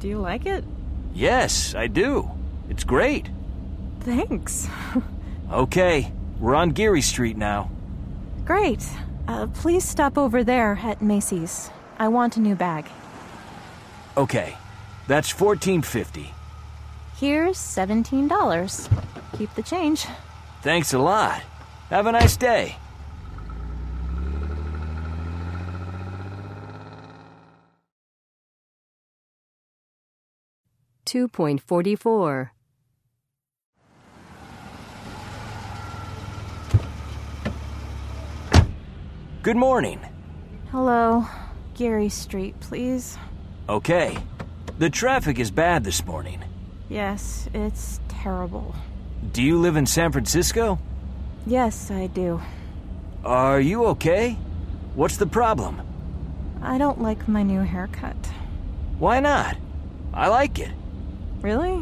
Do you like it? Yes, I do. It's great. Thanks. Okay, we're on Geary Street now. Great. Please stop over there at Macy's. I want a new bag. Okay, that's $14.50. Here's $17. Keep the change. Thanks a lot. Have a nice day. $2.44. Good morning. Hello. Geary Street, please. Okay. The traffic is bad this morning. Yes, it's terrible. Do you live in San Francisco? Yes, I do. Are you okay? What's the problem? I don't like my new haircut. Why not? I like it. Really?